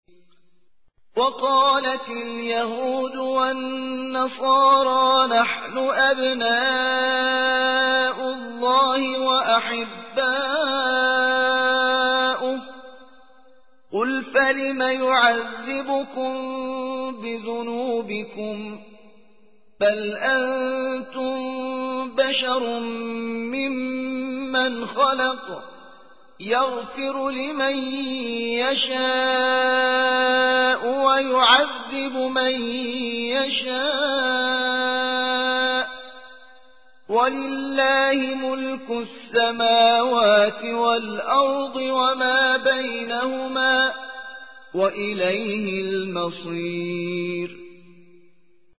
وقالت اليهود والنصارى نحن أبناء الله وأحباؤه قل فلم يعذبكم بذنوبكم بل أنتم بشر ممن خلق يغفر لمن يشاء ويعذب من يشاء ولله ملك السماوات والأرض وما بينهما وإليه المصير